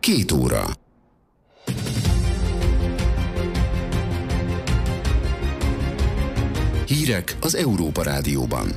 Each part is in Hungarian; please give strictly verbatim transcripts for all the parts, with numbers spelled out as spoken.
Két óra. Hírek az Európa Rádióban.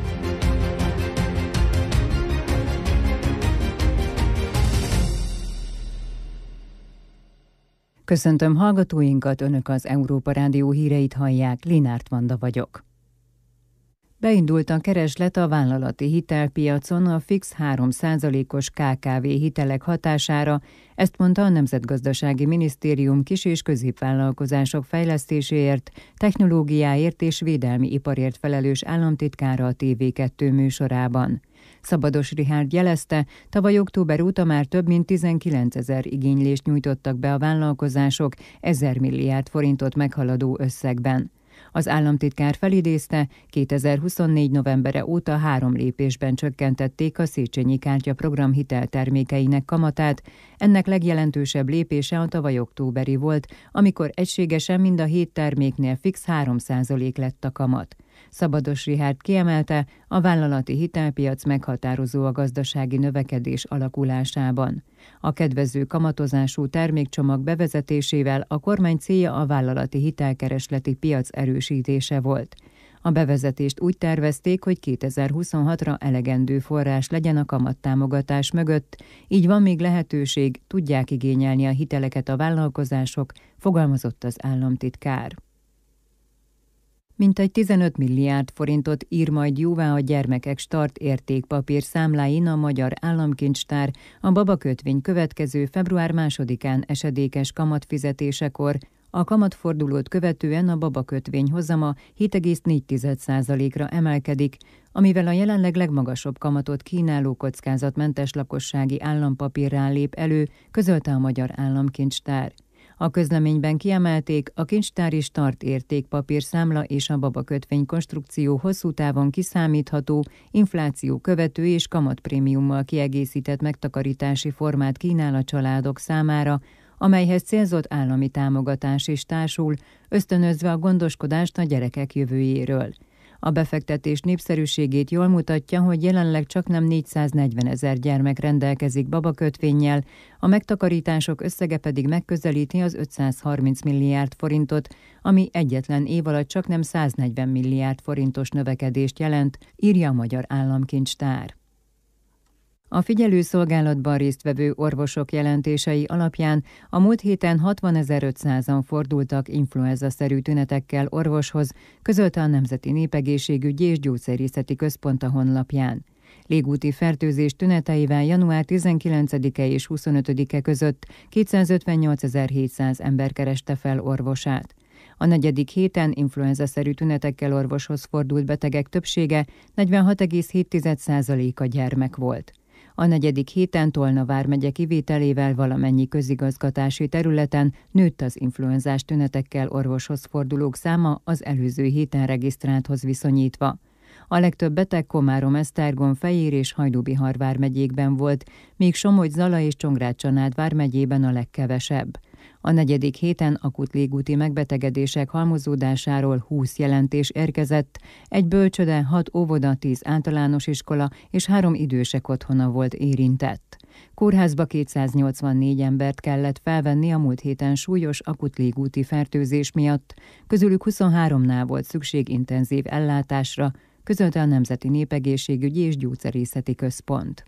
Köszöntöm hallgatóinkat, Önök az Európa Rádió híreit hallják, Linárt Vanda vagyok. Beindult a kereslet a vállalati hitelpiacon a fix három százalékos ká ká vé hitelek hatására, ezt mondta a Nemzetgazdasági Minisztérium kis- és középvállalkozások fejlesztéséért, technológiáért és védelmi iparért felelős államtitkára a té vé kettő műsorában. Szabados Richárd jelezte, tavaly október óta már több mint tizenkilencezer igénylést nyújtottak be a vállalkozások ezer milliárd forintot meghaladó összegben. Az államtitkár felidézte, kétezer-huszonnégy novembere óta három lépésben csökkentették a Széchenyi kártya program hiteltermékeinek kamatát. Ennek legjelentősebb lépése a tavaly októberi volt, amikor egységesen mind a hét terméknél fix három százalék lett a kamat. Szabados Richárd kiemelte, a vállalati hitelpiac meghatározó a gazdasági növekedés alakulásában. A kedvező kamatozású termékcsomag bevezetésével a kormány célja a vállalati hitelkeresleti piac erősítése volt. A bevezetést úgy tervezték, hogy kétezer-huszonhatra elegendő forrás legyen a kamattámogatás mögött, így van még lehetőség, tudják igényelni a hiteleket a vállalkozások, fogalmazott az államtitkár. Mintegy tizenöt milliárd forintot ír majd jóvá a gyermekek start értékpapír számláin a Magyar Államkincstár a babakötvény következő február másodikán esedékes kamatfizetésekor. A kamatfordulót követően a babakötvény hozama hét egész négy százalékra emelkedik, amivel a jelenleg legmagasabb kamatot kínáló kockázatmentes lakossági állampapírrá lép elő, közölte a Magyar Államkincstár. A közleményben kiemelték, a kincstári start értékpapír számla és a babakötvény konstrukció hosszú távon kiszámítható, infláció követő és kamatprémiummal kiegészített megtakarítási formát kínál a családok számára, amelyhez célzott állami támogatás is társul, ösztönözve a gondoskodást a gyerekek jövőjéről. A befektetés népszerűségét jól mutatja, hogy jelenleg csaknem négyszáznegyvenezer gyermek rendelkezik babakötvényel, a megtakarítások összege pedig megközelíti az ötszázharminc milliárd forintot, ami egyetlen év alatt csaknem száznegyven milliárd forintos növekedést jelent, írja a Magyar Államkincstár. A figyelőszolgálatban résztvevő orvosok jelentései alapján a múlt héten hatvanezer-ötszázan fordultak influenza-szerű tünetekkel orvoshoz, közölte a Nemzeti Népegészségügyi és Gyógyszerészeti Központ a honlapján. Légúti fertőzés tüneteivel január tizenkilencedike és huszonötödike között kétszázötvennyolcezer-hétszáz ember kereste fel orvosát. A negyedik héten influenza-szerű tünetekkel orvoshoz fordult betegek többsége, negyvenhat egész hét százaléka gyermek volt. A negyedik héten Tolna vármegye kivételével valamennyi közigazgatási területen nőtt az influenzás tünetekkel orvoshoz fordulók száma az előző héten regisztrálthoz viszonyítva. A legtöbb beteg Komárom, Esztergom, Fejér és Hajdú-Bihar vármegyékben volt, míg Somogy-Zala és Csongrád-Csanád vármegyében a legkevesebb. A negyedik héten akut légúti megbetegedések halmozódásáról húsz jelentés érkezett, egy bölcsöde, hat óvoda, tíz általános iskola és három idősek otthona volt érintett. Kórházba kétszáznyolcvannégy embert kellett felvenni a múlt héten súlyos akut légúti fertőzés miatt, közülük huszonháromnál volt szükség intenzív ellátásra, közölte a Nemzeti Népegészségügyi és Gyógyszerészeti Központ.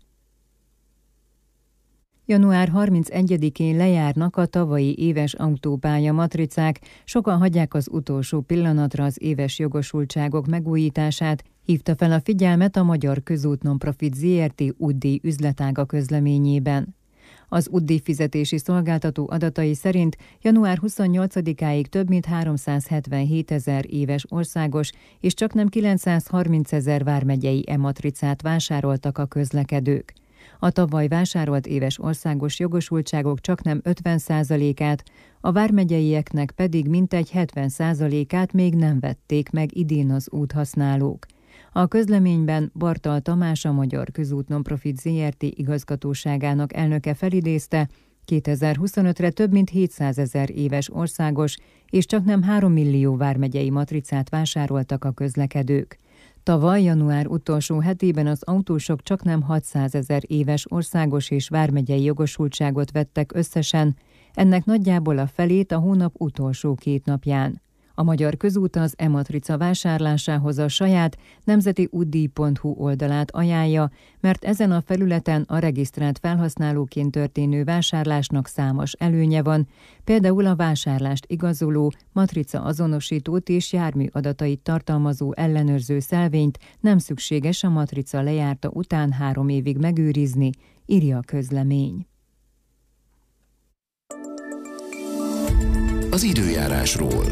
január harmincegyedikén lejárnak a tavalyi éves autópálya matricák, sokan hagyják az utolsó pillanatra az éves jogosultságok megújítását, hívta fel a figyelmet a Magyar Közút Nonprofit zé er té útdíj üzletága közleményében. Az útdíjfizetési szolgáltató adatai szerint január huszonnyolcadikáig több mint háromszázhetvenhétezer éves országos és csaknem kilencszázharmincezer vármegyei e-matricát vásároltak a közlekedők. A tavaly vásárolt éves országos jogosultságok csaknem ötven százalékát, a vármegyeieknek pedig mintegy hetven százalékát még nem vették meg idén az úthasználók. A közleményben Bartal Tamás, a Magyar Közút Nonprofit zé er té igazgatóságának elnöke felidézte, kétezer-huszonötre több mint hétszázezer éves országos és csaknem három millió vármegyei matricát vásároltak a közlekedők. Tavaly január utolsó hetében az autósok csaknem hatszázezer éves országos és vármegyei jogosultságot vettek összesen, ennek nagyjából a felét a hónap utolsó két napján. A Magyar Közút az e-matrica vásárlásához a saját nemzeti útdíj pont hu oldalát ajánlja, mert ezen a felületen a regisztrált felhasználóként történő vásárlásnak számos előnye van, például a vásárlást igazoló, matrica azonosítót és jármű adatait tartalmazó ellenőrző szelvényt nem szükséges a matrica lejárta után három évig megőrizni, írja a közlemény. Az időjárásról.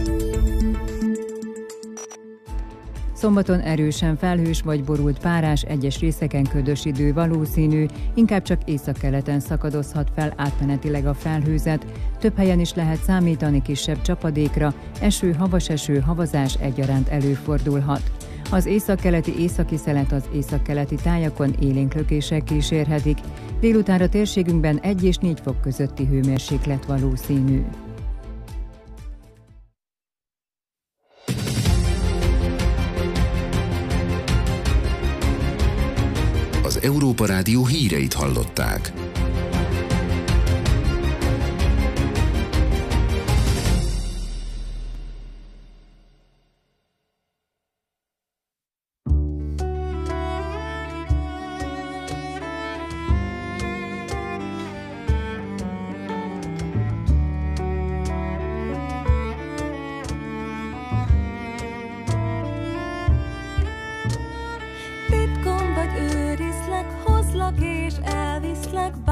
Szombaton erősen felhős vagy borult párás, egyes részeken ködös idő valószínű, inkább csak északkeleten szakadozhat fel átmenetileg a felhőzet. Több helyen is lehet számítani kisebb csapadékra, eső, havas eső, havazás egyaránt előfordulhat. Az északkeleti északi szelet az északkeleti tájakon élénk lökések kísérhetik. Délutánra térségünkben egy és négy fok közötti hőmérséklet valószínű. Az Európa Rádió híreit hallották. És elviszlek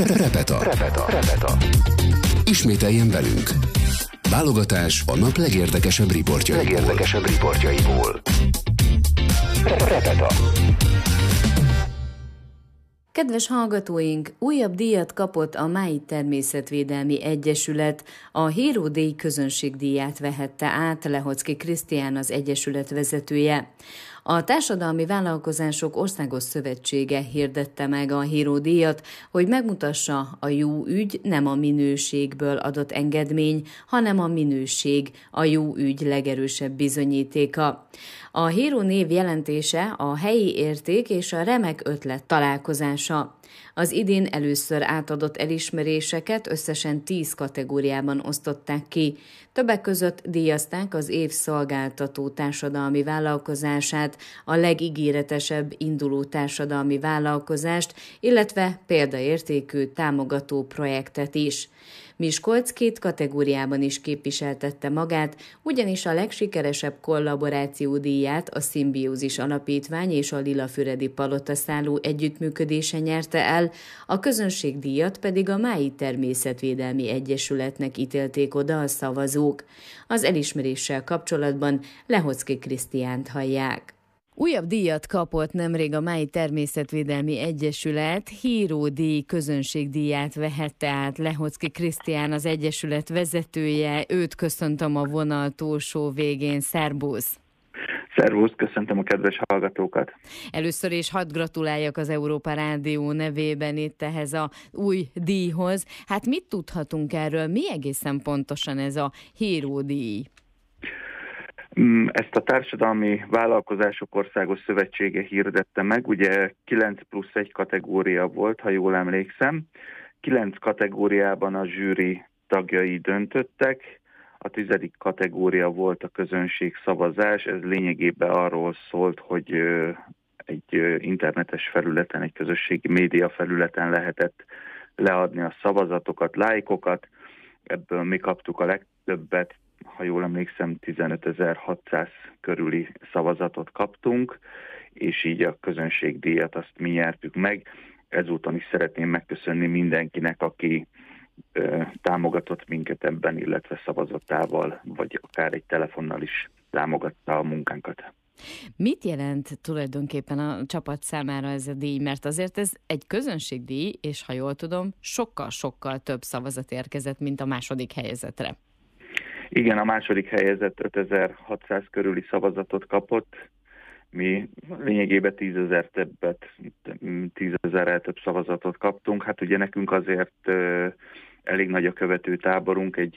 Repeta. Repeta. Repeta. Ismételjen velünk. Válogatás a nap legérdekesebb riportjaiból. Legérdekesebb riportjaiból. Repeta. Kedves hallgatóink, újabb díjat kapott a Mái Természetvédelmi Egyesület. A Hero Day közönségdíját vehette át Lehocki Krisztián, az egyesület vezetője. A Társadalmi Vállalkozások Országos Szövetsége hirdette meg a Hero díjat, hogy megmutassa, a jó ügy nem a minőségből adott engedmény, hanem a minőség, a jó ügy legerősebb bizonyítéka. A Hero név jelentése a helyi érték és a remek ötlet találkozása. Az idén először átadott elismeréseket összesen tíz kategóriában osztották ki. Többek között díjazták az év szolgáltató társadalmi vállalkozását, a legígéretesebb induló társadalmi vállalkozást, illetve példaértékű támogató projektet is. Miskolc két kategóriában is képviseltette magát, ugyanis a legsikeresebb kollaboráció díját a Szimbiózis Alapítvány és a Lilafüredi Palotaszálló együttműködése nyerte el, a közönségdíjat pedig a Mái Természetvédelmi Egyesületnek ítélték oda a szavazók. Az elismeréssel kapcsolatban Lehocki Krisztiánt hallják. Újabb díjat kapott nemrég a Mái Természetvédelmi Egyesület, Hero díj közönségdíját vehette át Lehocki Krisztián, az egyesület vezetője. Őt köszöntöm a vonal túlsó végén. Szerbusz! Szervusz, köszöntöm a kedves hallgatókat! Először is hadd gratuláljak az Európa Rádió nevében itt ehhez a új díjhoz. Hát mit tudhatunk erről? Mi egészen pontosan ez a Hero díj? Ezt a Társadalmi Vállalkozások Országos Szövetsége hirdette meg, ugye kilenc plusz egy kategória volt, ha jól emlékszem. kilenc kategóriában a zsűri tagjai döntöttek, a tizedik kategória volt a közönség szavazás, ez lényegében arról szólt, hogy egy internetes felületen, egy közösségi média felületen lehetett leadni a szavazatokat, lájkokat, ebből mi kaptuk a legtöbbet, ha jól emlékszem, tizenötezer-hatszáz körüli szavazatot kaptunk, és így a közönségdíjat azt mi nyertük meg. Ezúton is szeretném megköszönni mindenkinek, aki ö, támogatott minket ebben, illetve szavazatával, vagy akár egy telefonnal is támogatta a munkánkat. Mit jelent tulajdonképpen a csapat számára ez a díj? Mert azért ez egy közönségdíj, és ha jól tudom, sokkal-sokkal több szavazat érkezett, mint a második helyezetre. Igen, a második helyezett ötezer-hatszáz körüli szavazatot kapott. Mi lényegében tízezer többet, tízezerrel több szavazatot kaptunk. Hát ugye nekünk azért ö, elég nagy a követőtáborunk, egy,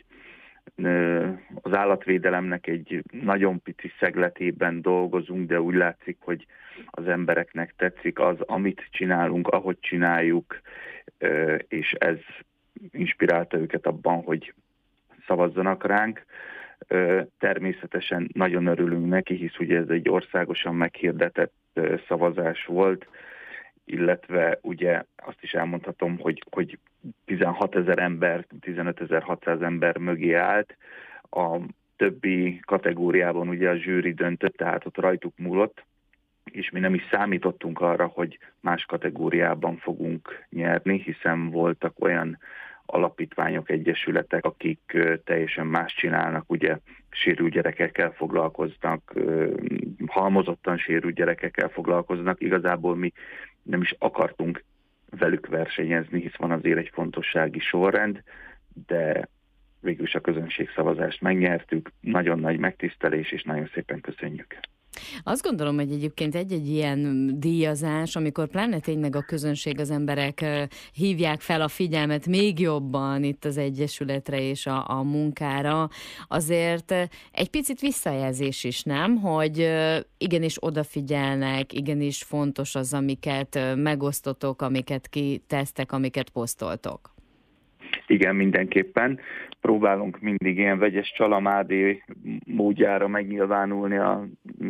ö, az állatvédelemnek egy nagyon pici szegletében dolgozunk, de úgy látszik, hogy az embereknek tetszik az, amit csinálunk, ahogy csináljuk, ö, és ez inspirálta őket abban, hogy szavazzanak ránk. Természetesen nagyon örülünk neki, hisz ugye ez egy országosan meghirdetett szavazás volt, illetve ugye azt is elmondhatom, hogy, hogy tizenhatezer ember, tizenötezer-hatszáz ember mögé állt. A többi kategóriában ugye a zsűri döntött, tehát ott rajtuk múlott, és mi nem is számítottunk arra, hogy más kategóriában fogunk nyerni, hiszen voltak olyan alapítványok, egyesületek, akik teljesen más csinálnak, ugye sérült gyerekekkel foglalkoznak, halmozottan sérült gyerekekkel foglalkoznak. Igazából mi nem is akartunk velük versenyezni, hisz van azért egy fontossági sorrend, de végül is a közönségszavazást megnyertük, nagyon nagy megtisztelés, és nagyon szépen köszönjük. Azt gondolom, hogy egyébként egy-egy ilyen díjazás, amikor pláne tényleg a közönség, az emberek hívják fel a figyelmet még jobban itt az egyesületre és a, a munkára, azért egy picit visszajelzés is, nem? Hogy igenis odafigyelnek, igenis fontos az, amiket megosztotok, amiket kitesztek, amiket posztoltok. Igen, mindenképpen. Próbálunk mindig ilyen vegyes csalamádé módjára megnyilvánulni a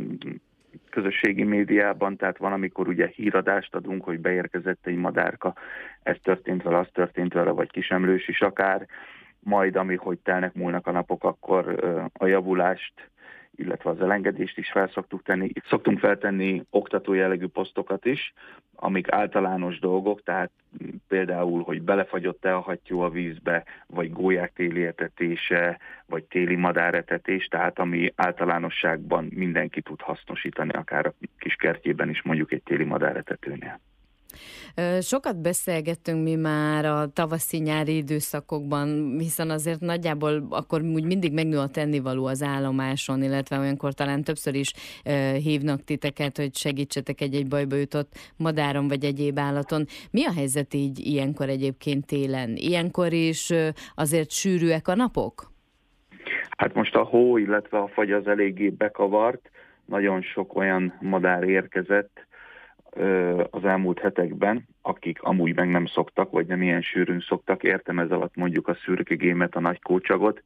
közösségi médiában, tehát van, amikor ugye híradást adunk, hogy beérkezett egy madárka, ez történt vele, az történt vele, vagy kisemlős is akár, majd, ami hogy telnek múlnak a napok, akkor a javulást illetve az elengedést is fel szoktuk tenni. Itt szoktunk feltenni oktató jellegű posztokat is, amik általános dolgok, tehát például, hogy belefagyott-e a hattyú a vízbe, vagy gólyák téli etetése, vagy téli madáretetés, tehát ami általánosságban mindenki tud hasznosítani, akár a kis kertjében is, mondjuk egy téli madáretetőnél. Sokat beszélgettünk mi már a tavaszi-nyári időszakokban, hiszen azért nagyjából akkor úgy mindig megnő a tennivaló az állomáson, illetve olyankor talán többször is hívnak titeket, hogy segítsetek egy-egy bajba jutott madáron vagy egyéb állaton. Mi a helyzet így ilyenkor egyébként télen? Ilyenkor is azért sűrűek a napok? Hát most a hó, illetve a fagy az eléggé bekavart. Nagyon sok olyan madár érkezett az elmúlt hetekben, akik amúgy meg nem szoktak, vagy nem ilyen sűrűn szoktak. Értem ez alatt mondjuk a szürkegémet, a nagykócsagot.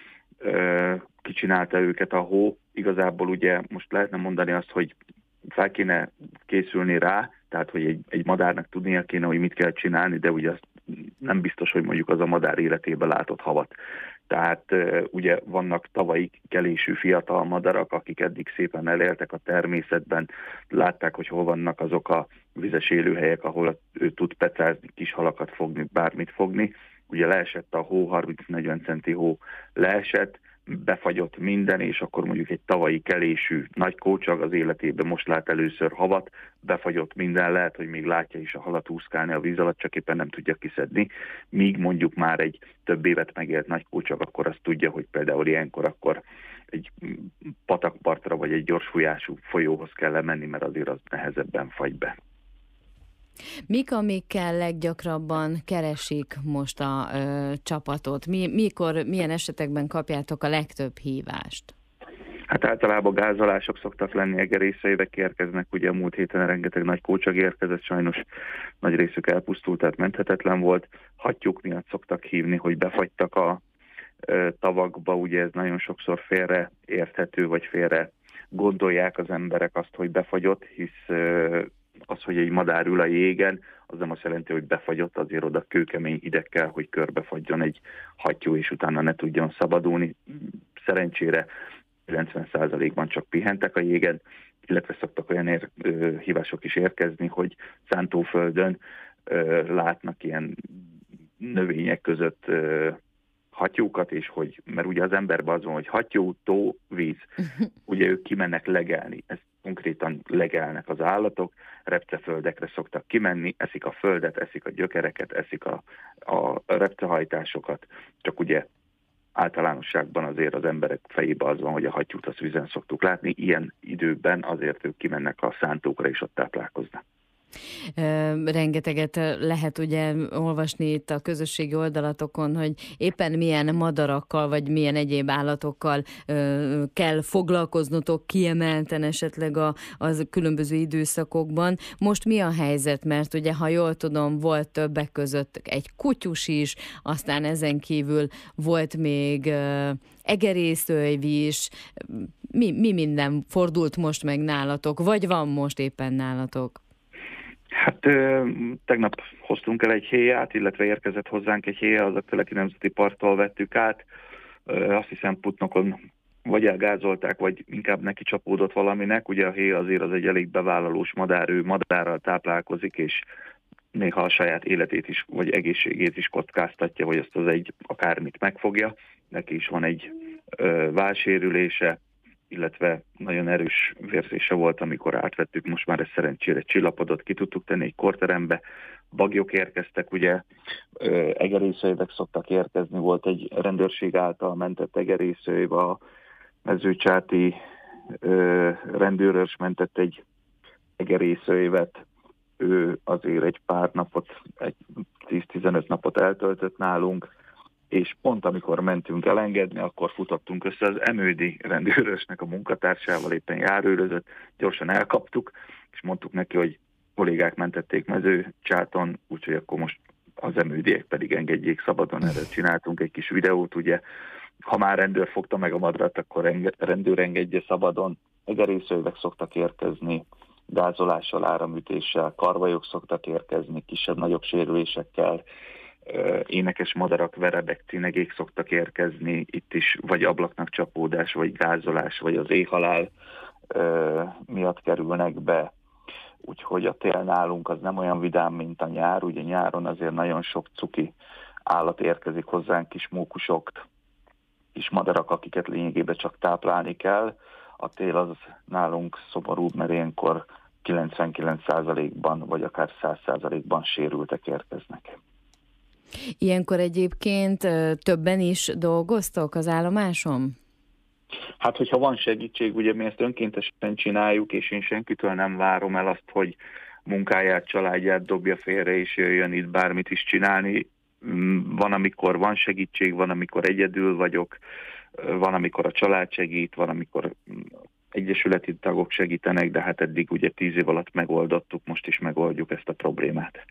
Kicsinálta őket a hó. Igazából ugye most lehetne mondani azt, hogy fel kéne készülni rá, tehát hogy egy, egy madárnak tudnia kéne, hogy mit kell csinálni, de ugye azt nem biztos, hogy mondjuk az a madár életében látott havat. Tehát ugye vannak tavalyi kelésű fiatal madarak, akik eddig szépen eléltek a természetben, látták, hogy hol vannak azok a vizes élőhelyek, ahol ő tud pecázni, kis halakat fogni, bármit fogni. Ugye leesett a hó, harminc-negyven centi hó leesett, befagyott minden, és akkor mondjuk egy tavalyi kelésű nagy kócsag az életében most lát először havat, befagyott minden, lehet, hogy még látja is a halat úszkálni a víz alatt, csak éppen nem tudja kiszedni. Míg mondjuk már egy több évet megélt nagy kócsag, akkor azt tudja, hogy például ilyenkor akkor egy patakpartra vagy egy gyors folyású folyóhoz kell lemenni, mert azért az nehezebben fagy be. Mik, amikkel leggyakrabban keresik most a ö, csapatot? Mi, mikor, milyen esetekben kapjátok a legtöbb hívást? Hát általában gázolások szoktak lenni, egerészeiek érkeznek, ugye a múlt héten rengeteg nagy kócsag érkezett, sajnos nagy részük elpusztult, tehát menthetetlen volt. Hattyúk miatt szoktak hívni, hogy befagytak a ö, tavakba, ugye ez nagyon sokszor félre érthető, vagy félre gondolják az emberek azt, hogy befagyott, hisz ö, az, hogy egy madár ül a jégen, az nem azt jelenti, hogy befagyott, azért oda kőkemény hideg kell, hogy körbefagyjon egy hattyú, és utána ne tudjon szabadulni. Szerencsére kilencven százalékban csak pihentek a jégen, illetve szoktak olyan ér, ö, hívások is érkezni, hogy szántóföldön ö, látnak ilyen növények között ö, hattyúkat, és hogy, mert ugye az emberben az van, hogy hattyú, tó, víz, ugye ők kimennek legelni, ezt konkrétan legelnek az állatok, repceföldekre szoktak kimenni, eszik a földet, eszik a gyökereket, eszik a, a repcehajtásokat, csak ugye általánosságban azért az emberek fejében az van, hogy a hattyút az vízen szoktuk látni, ilyen időben azért ők kimennek a szántókra és ott táplálkoznak. Rengeteget lehet ugye olvasni itt a közösségi oldalatokon, hogy éppen milyen madarakkal, vagy milyen egyéb állatokkal kell foglalkoznotok kiemelten esetleg a, az különböző időszakokban. Most mi a helyzet? Mert ugye, ha jól tudom, volt többek között egy kutyus is, aztán ezen kívül volt még egerészőjv is. Mi, mi minden fordult most meg nálatok, vagy van most éppen nálatok? Hát tegnap hoztunk el egy héját, illetve érkezett hozzánk egy héja, az a Teleki Nemzeti Parktól vettük át. Azt hiszem Putnokon vagy elgázolták, vagy inkább neki csapódott valaminek. Ugye a héja azért az egy elég bevállalós madár, ő madárral táplálkozik, és néha a saját életét is, vagy egészségét is kockáztatja, vagy azt az egy akármit megfogja. Neki is van egy ö, válsérülése, illetve nagyon erős vérzése volt, amikor átvettük, most már ez szerencsére csillapodott, ki tudtuk tenni egy korterembe, bagyok érkeztek, ugye egerészőjvek szoktak érkezni, volt egy rendőrség által mentett egerészőjv, a mezőcsáti rendőrös mentett egy egerészőjvet, ő azért egy pár napot, egy tíz-tizenöt napot eltöltött nálunk, és pont amikor mentünk elengedni, akkor futottunk össze az emődi rendőrösnek a munkatársával, éppen járőrözött, gyorsan elkaptuk, és mondtuk neki, hogy kollégák mentették mezőcsáton, úgyhogy akkor most az emődiek pedig engedjék szabadon, erre csináltunk egy kis videót, ugye, ha már rendőr fogta meg a madarat, akkor enge- rendőr engedje szabadon, egerészőjvek szoktak érkezni, gázolással, áramütéssel, karvajok szoktak érkezni, kisebb-nagyobb sérülésekkel, énekes madarak, verebek, cinegék szoktak érkezni, itt is vagy ablaknak csapódás, vagy gázolás, vagy az éhhalál miatt kerülnek be. Úgyhogy a tél nálunk az nem olyan vidám, mint a nyár. Ugye nyáron azért nagyon sok cuki állat érkezik hozzánk, kis mókusok, kis madarak, akiket lényegében csak táplálni kell. A tél az nálunk szomorúbb, mert ilyenkor kilencvenkilenc százalékban vagy akár száz százalékban sérültek érkeznek. Ilyenkor egyébként többen is dolgoztok az állomáson? Hát, hogyha van segítség, ugye mi ezt önkéntesen csináljuk, és én senkitől nem várom el azt, hogy munkáját, családját dobja félre, és jöjjön itt bármit is csinálni. Van, amikor van segítség, van, amikor egyedül vagyok, van, amikor a család segít, van, amikor egyesületi tagok segítenek, de hát eddig ugye tíz év alatt megoldottuk, most is megoldjuk ezt a problémát.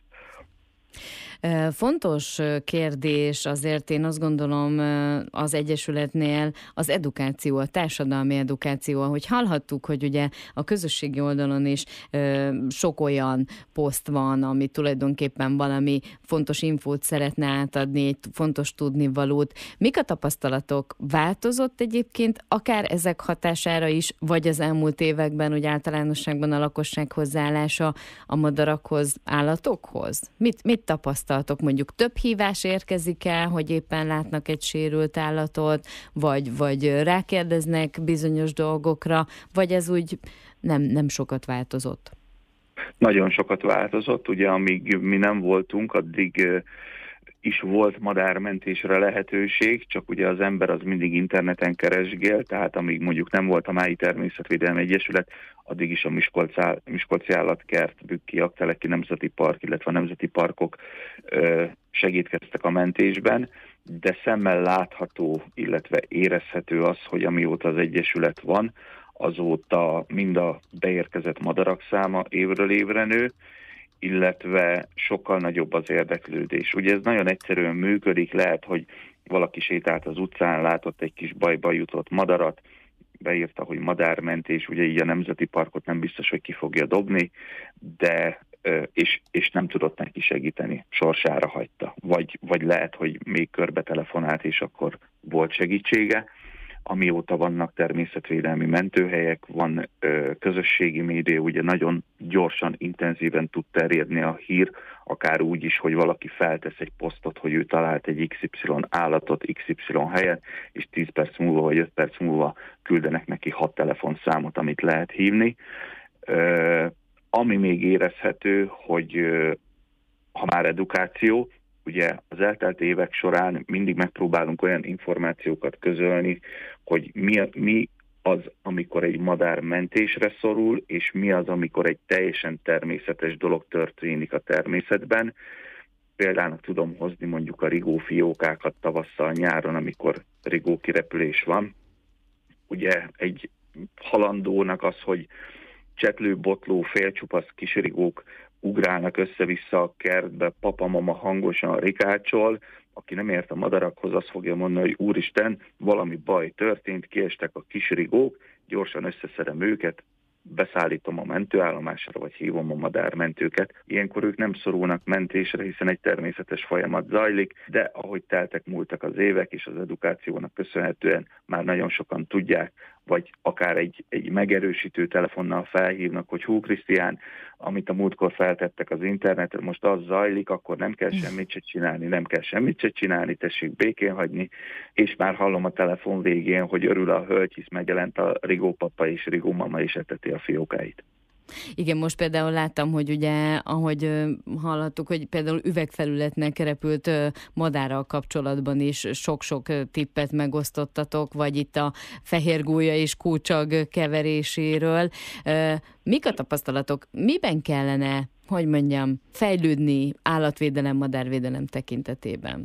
Fontos kérdés azért én azt gondolom az Egyesületnél az edukáció, a társadalmi edukáció, ahogy hallhattuk, hogy ugye a közösségi oldalon is sok olyan poszt van, ami tulajdonképpen valami fontos infót szeretne átadni, egy fontos tudnivalót. Mik a tapasztalatok? Változott egyébként akár ezek hatására is, vagy az elmúlt években, úgy általánosságban a lakosság hozzáállása a madarakhoz, állatokhoz? Mit, mit tapasztal? Mondjuk több hívás érkezik el, hogy éppen látnak egy sérült állatot, vagy, vagy rákérdeznek bizonyos dolgokra, vagy ez úgy nem, nem sokat változott? Nagyon sokat változott. Ugye amíg mi nem voltunk, addig is volt madármentésre lehetőség, csak ugye az ember az mindig interneten keresgél, tehát amíg mondjuk nem volt a Mályi Természetvédelmi Egyesület, addig is a Miskolci Állatkert, Bükki, Aggteleki Nemzeti Park, illetve a nemzeti parkok segítkeztek a mentésben, de szemmel látható, illetve érezhető az, hogy amióta az Egyesület van, azóta mind a beérkezett madarak száma évről évre nő, illetve sokkal nagyobb az érdeklődés. Ugye ez nagyon egyszerűen működik, lehet, hogy valaki sétált az utcán, látott egy kis bajba jutott madarat, beírta, hogy madármentés, ugye így a nemzeti parkot nem biztos, hogy ki fogja dobni, de és, és nem tudott neki segíteni, sorsára hagyta. Vagy, vagy lehet, hogy még körbe telefonált, és akkor volt segítsége. Amióta vannak természetvédelmi mentőhelyek, van ö, közösségi média, ugye nagyon gyorsan, intenzíven tud terjedni a hír, akár úgy is, hogy valaki feltesz egy posztot, hogy ő talált egy iksz ipszilon állatot iksz ipszilon helyen, és tíz perc múlva vagy öt perc múlva küldenek neki hat telefonszámot, amit lehet hívni. Ö, ami még érezhető, hogy ö, ha már edukáció, ugye az eltelt évek során mindig megpróbálunk olyan információkat közölni, hogy mi, mi az, amikor egy madár mentésre szorul, és mi az, amikor egy teljesen természetes dolog történik a természetben. Például tudom hozni mondjuk a rigófiókákat tavasszal, nyáron, amikor rigókirepülés van. Ugye egy halandónak az, hogy csetlő, botló, félcsupasz kisrigók ugrálnak össze-vissza a kertbe, papa-mama hangosan rikácsol, aki nem ért a madarakhoz, azt fogja mondani, hogy úristen, valami baj történt, kiestek a kisrigók, gyorsan összeszedem őket, beszállítom a mentőállomásra, vagy hívom a madármentőket. Ilyenkor ők nem szorulnak mentésre, hiszen egy természetes folyamat zajlik, de ahogy teltek múltak az évek, és az edukációnak köszönhetően már nagyon sokan tudják, vagy akár egy, egy megerősítő telefonnal felhívnak, hogy hú, Krisztián, amit a múltkor feltettek az internetre, most az zajlik, akkor nem kell semmit se csinálni, nem kell semmit se csinálni, tessék békén hagyni, és már hallom a telefon végén, hogy örül a hölgy, hisz megjelent a rigópapa és rigómama is eteti a fiókáit. Igen, most például láttam, hogy ugye, ahogy hallhattuk, hogy például üvegfelületnek repült madárral kapcsolatban is sok-sok tippet megosztottatok, vagy itt a fehérgólya és kócsag keveréséről. Mik a tapasztalatok? Miben kellene, hogy mondjam, fejlődni állatvédelem, madárvédelem tekintetében?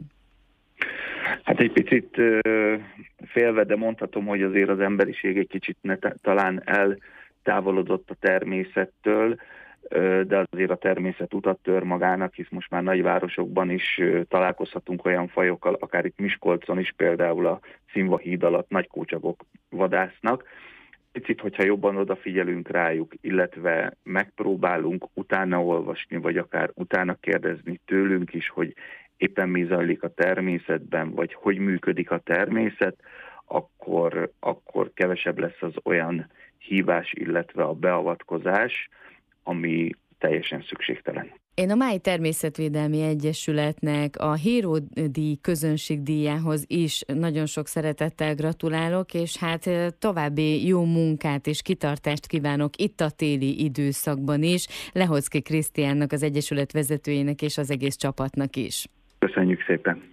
Hát egy picit félve, de mondhatom, hogy azért az emberiség egy kicsit ne, talán el távolodott a természettől, de azért a természet utat tör magának, hisz most már nagyvárosokban is találkozhatunk olyan fajokkal, akár itt Miskolcon is például a Színva híd alatt nagy kócsagok vadásznak. Picit, hogyha jobban odafigyelünk rájuk, illetve megpróbálunk utána olvasni, vagy akár utána kérdezni tőlünk is, hogy éppen mi zajlik a természetben, vagy hogy működik a természet, akkor, akkor kevesebb lesz az olyan hívás, illetve a beavatkozás, ami teljesen szükségtelen. Én a Máj Természetvédelmi Egyesületnek a Hero-díj közönségdíjához is nagyon sok szeretettel gratulálok, és hát további jó munkát és kitartást kívánok itt a téli időszakban is, Lehocki Krisztiánnak, az Egyesület vezetőjének és az egész csapatnak is. Köszönjük szépen!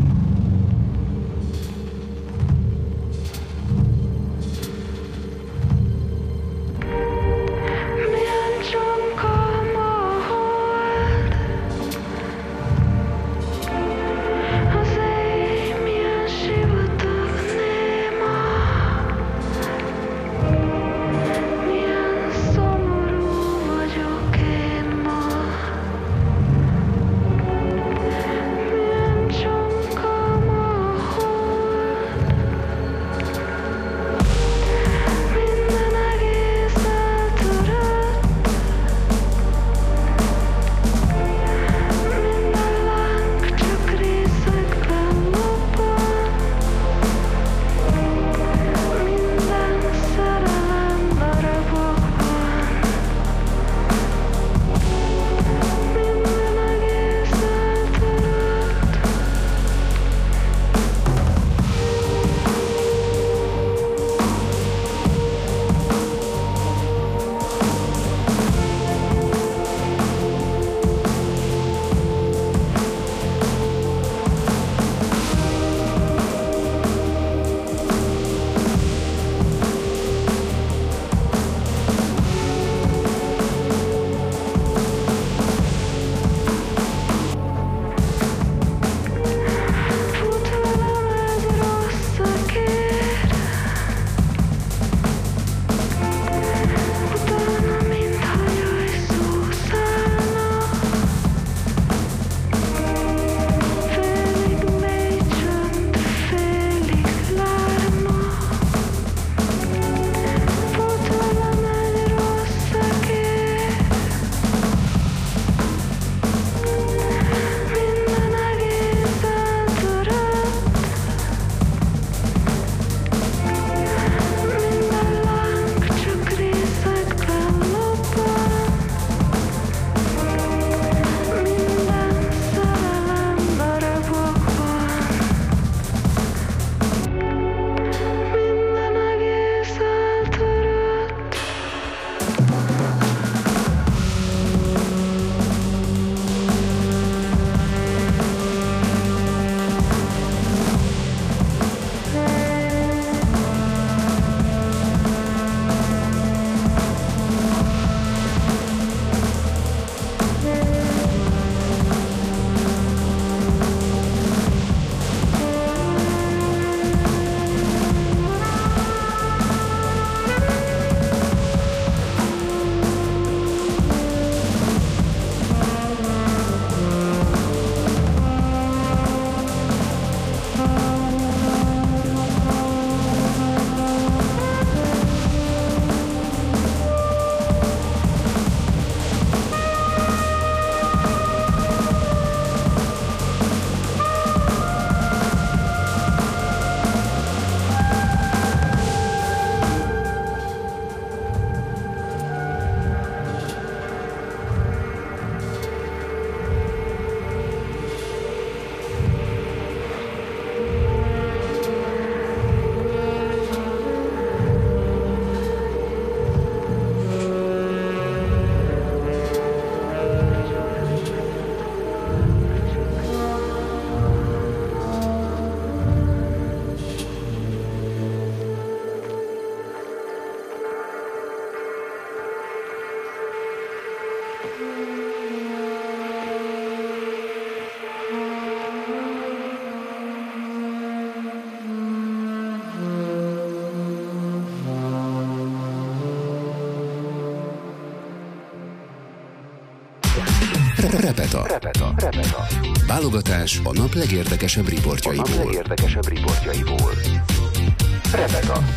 Repeta. Repeta. Repeta. Válogatás a nap legérdekesebb riportjaiból. A nap legérdekesebb riportjaiból. Repeta.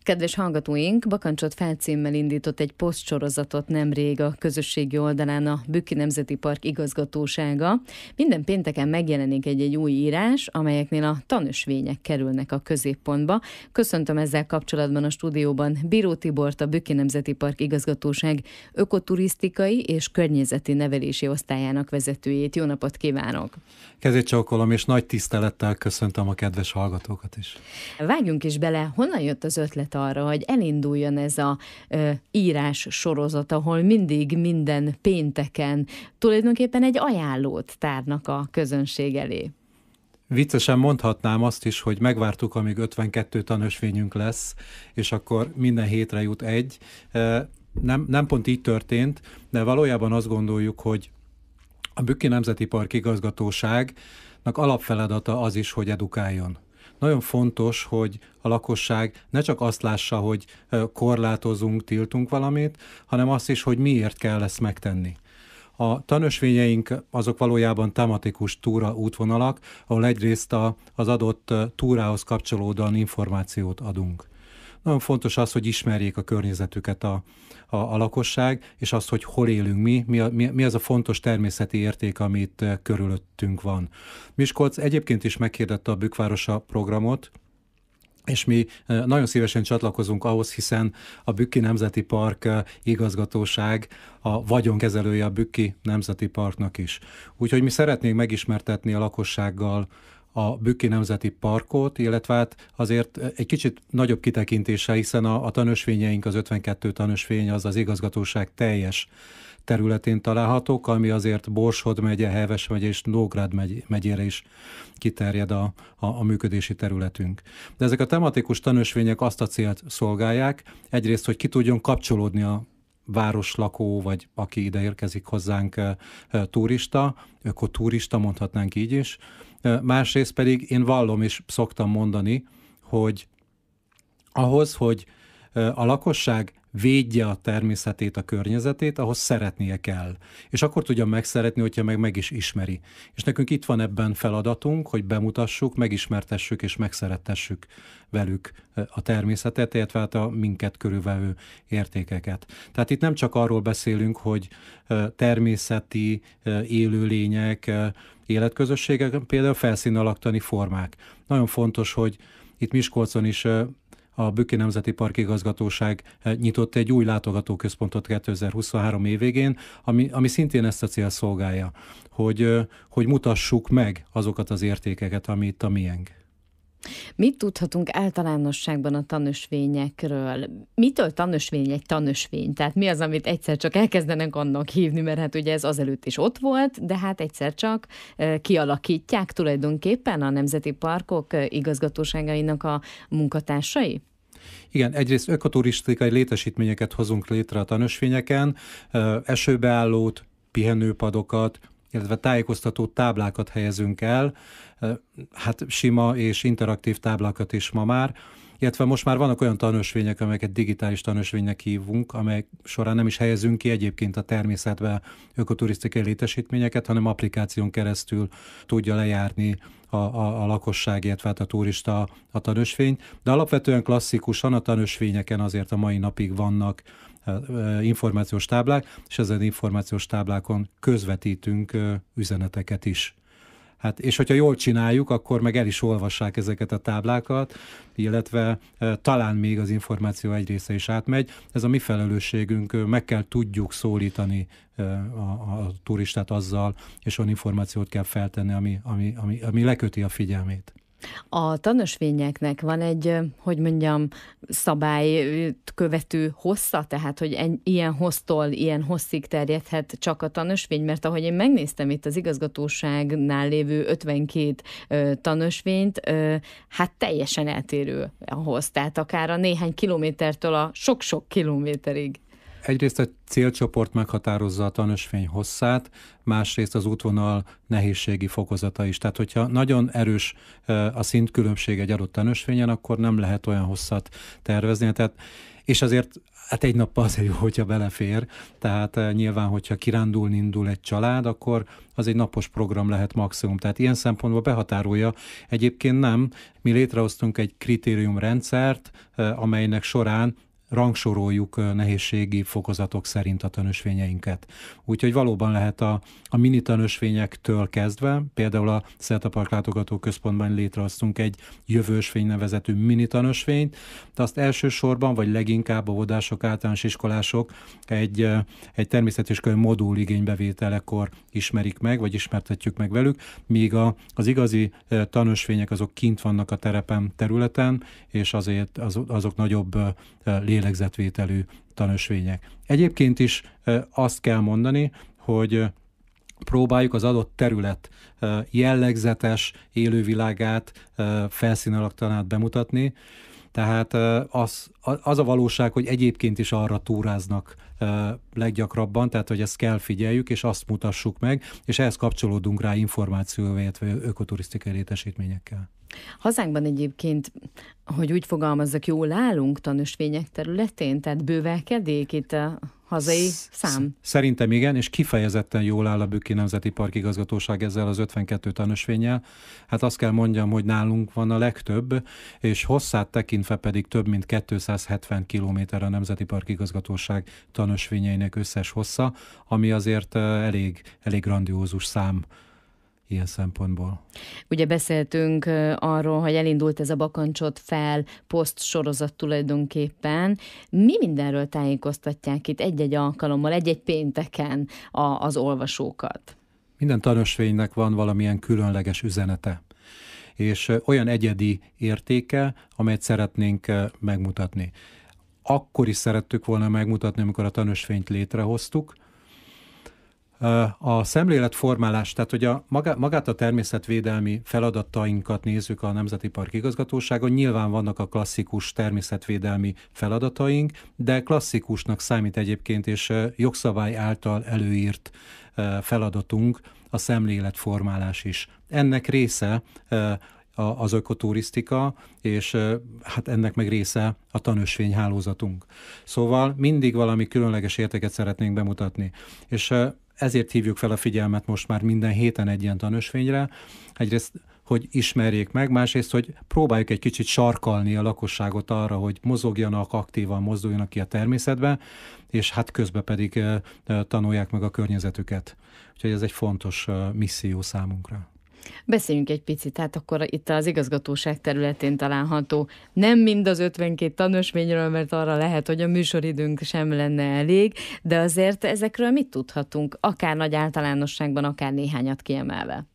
Kedves hallgatóink, Bakancsot felcímmel indított egy posztsorozatot nemrég a közösségi oldalán a Bükki Nemzeti Park igazgatósága. Minden pénteken megjelenik egy-egy új írás, amelyeknél a tanösvények kerülnek a középpontba. Köszöntöm ezzel kapcsolatban a stúdióban Bíró Tibort, a Bükki Nemzeti Park igazgatóság ökoturisztikai és környezeti nevelési osztályának vezetőjét. Jó napot kívánok! Kezét csókolom, és nagy tisztelettel köszöntöm a kedves hallgatókat is. Vágjunk is bele, honnan jött az ötlet arra, hogy elinduljon ez a ö, írás sorozat, ahol mindig minden pénteken tulajdonképpen egy ajánlót tárnak a közönség elé? Viccesen mondhatnám azt is, hogy megvártuk, amíg ötvenkettő tanösvényünk lesz, és akkor minden hétre jut egy. Nem, nem pont így történt, de valójában azt gondoljuk, hogy a Bükki Nemzeti Park igazgatóságnak alapfeladata az is, hogy edukáljon. Nagyon fontos, hogy a lakosság ne csak azt lássa, hogy korlátozunk, tiltunk valamit, hanem azt is, hogy miért kell ezt megtenni. A tanösvényeink azok valójában tematikus túra útvonalak, ahol egyrészt a, az adott túrához kapcsolódóan információt adunk. Nagyon fontos az, hogy ismerjék a környezetüket a, a, a lakosság, és azt, hogy hol élünk mi, mi, a, mi, mi az a fontos természeti érték, amit körülöttünk van. Miskolc egyébként is meghirdette a Bükkvárosa programot, és mi nagyon szívesen csatlakozunk ahhoz, hiszen a Bükki Nemzeti Park igazgatóság a vagyonkezelője a Bükki Nemzeti Parknak is. Úgyhogy mi szeretnénk megismertetni a lakossággal a Bükki Nemzeti Parkot, illetve hát azért egy kicsit nagyobb kitekintéssel, hiszen a, a tanösvényeink, az ötvenkettő tanösvény az az igazgatóság teljes területén találhatók, ami azért Borsod megye, Heves megye és Nógrád megy, megyére is kiterjed a, a, a működési területünk. De ezek a tematikus tanösvények azt a célt szolgálják, egyrészt, hogy ki tudjon kapcsolódni a városlakó, vagy aki ide érkezik hozzánk turista, ökoturista, mondhatnánk így is. Másrészt pedig én vallom és szoktam mondani, hogy ahhoz, hogy a lakosság védje a természetét, a környezetét, ahhoz szeretnie kell. És akkor tudja megszeretni, hogyha meg meg is ismeri. És nekünk itt van ebben feladatunk, hogy bemutassuk, megismertessük és megszerettessük velük a természetet, illetve hát a minket körülvevő értékeket. Tehát itt nem csak arról beszélünk, hogy természeti élőlények, életközösségek, például felszínalaktani formák. Nagyon fontos, hogy itt Miskolcon is a Bükki Nemzeti Park igazgatóság nyitott egy új látogatóközpontot kétezer-huszonhárom év végén, ami, ami szintén ezt a cél szolgálja, hogy, hogy mutassuk meg azokat az értékeket, ami itt a miénk. Mit tudhatunk általánosságban a tanösvényekről? Mitől tanösvény egy tanösvény? Tehát mi az, amit egyszer csak elkezdenek annak hívni, mert hát ugye ez azelőtt is ott volt, de hát egyszer csak kialakítják tulajdonképpen a nemzeti parkok igazgatóságainak a munkatársai? Igen, egyrészt ökoturisztikai létesítményeket hozunk létre a tanösvényeken, esőbeállót, pihenőpadokat, illetve tájékoztató táblákat helyezünk el, hát sima és interaktív táblákat is ma már, illetve most már vannak olyan tanösvények, amelyeket digitális tanösvénynek hívunk, amelyek során nem is helyezünk ki egyébként a természetbe ökoturisztikai létesítményeket, hanem applikáción keresztül tudja lejárni a, a, a lakosság, illetve hát a turista a tanösvényt. De alapvetően klasszikusan a tanösvényeken azért a mai napig vannak információs táblák, és ezen információs táblákon közvetítünk üzeneteket is. Hát, és hogyha jól csináljuk, akkor meg el is olvassák ezeket a táblákat, illetve e, talán még az információ egy része is átmegy. Ez a mi felelősségünk, meg kell tudjuk szólítani e, a, a turistát azzal, és olyan információt kell feltenni, ami, ami, ami, ami leköti a figyelmét. A tanösvényeknek van egy, hogy mondjam, szabályt követő hossza, tehát, hogy en, ilyen hossztól, ilyen hosszig terjedhet csak a tanösvény, mert ahogy én megnéztem itt az igazgatóságnál lévő ötvenkét ö, tanösvényt, ö, hát teljesen eltérő a hossz, tehát akár a néhány kilométertől a sok-sok kilométerig. Egyrészt a célcsoport meghatározza a tanösvény hosszát, másrészt az útvonal nehézségi fokozata is. Tehát, hogyha nagyon erős a szintkülönbség egy adott tanösvényen, akkor nem lehet olyan hosszat tervezni. Tehát, és azért hát egy nappal azért jó, hogyha belefér. Tehát nyilván, hogyha kirándulni indul egy család, akkor az egy napos program lehet maximum. Tehát ilyen szempontból behatárolja. Egyébként nem. Mi létrehoztunk egy kritériumrendszert, amelynek során rangsoroljuk nehézségi fokozatok szerint a tanösvényeinket. Úgyhogy valóban lehet a, a mini tanösvényektől kezdve, például a Szeltapark látogatóközpontban létrehoztunk egy jövősvény nevezetű mini tanösvényt, de azt elsősorban, vagy leginkább a óvodások, általános iskolások egy, egy természetiskolai modul igénybevételekor ismerik meg, vagy ismertetjük meg velük, míg a, az igazi tanösvények azok kint vannak a terepen, területen, és azért az, azok nagyobb lélegzetvételű tanösvények. Egyébként is azt kell mondani, hogy próbáljuk az adott terület jellegzetes élővilágát, felszínalaktanát bemutatni. Tehát az, az a valóság, hogy egyébként is arra túráznak leggyakrabban, tehát hogy ezt kell figyeljük, és azt mutassuk meg, és ehhez kapcsolódunk rá információval, illetve ökoturisztikai létesítményekkel. Hazánkban egyébként, hogy úgy fogalmazzak, jól állunk tanösvények területén, tehát bővelkedik itt a hazai szám? Szerintem igen, és kifejezetten jól áll a Bükki Nemzeti Park Igazgatóság ezzel az ötvenkettő tanösvénnyel. Hát azt kell mondjam, hogy nálunk van a legtöbb, és hosszát tekintve pedig több mint kétszázhetven kilométer a Nemzeti Park Igazgatóság tanösvényeinek összes hossza, ami azért elég, elég grandiózus szám ilyen szempontból. Ugye beszéltünk arról, hogy elindult ez a Bakancsot fel poszt sorozat tulajdonképpen. Mi mindenről tájékoztatják itt egy-egy alkalommal, egy-egy pénteken a, az olvasókat? Minden tanösvénynek van valamilyen különleges üzenete, és olyan egyedi értéke, amelyet szeretnénk megmutatni. Akkor is szerettük volna megmutatni, amikor a tanösvényt létrehoztuk. A szemléletformálás, tehát hogy a, magát a természetvédelmi feladatainkat nézzük a Nemzeti Park Igazgatóságon, nyilván vannak a klasszikus természetvédelmi feladataink, de klasszikusnak számít egyébként, és jogszabály által előírt feladatunk a szemléletformálás is. Ennek része az ökoturisztika, és hát ennek meg része a tanösvényhálózatunk. Szóval mindig valami különleges értéket szeretnénk bemutatni. És ezért hívjuk fel a figyelmet most már minden héten egy ilyen tanösvényre. Egyrészt, hogy ismerjék meg, másrészt, hogy próbáljuk egy kicsit sarkalni a lakosságot arra, hogy mozogjanak, aktívan mozduljanak ki a természetbe, és hát közben pedig tanulják meg a környezetüket. Úgyhogy ez egy fontos misszió számunkra. Beszéljünk egy picit, tehát akkor itt az igazgatóság területén található nem mind az ötvenkét tanösvényről, mert arra lehet, hogy a műsoridőnk sem lenne elég, de azért ezekről mit tudhatunk, akár nagy általánosságban, akár néhányat kiemelve?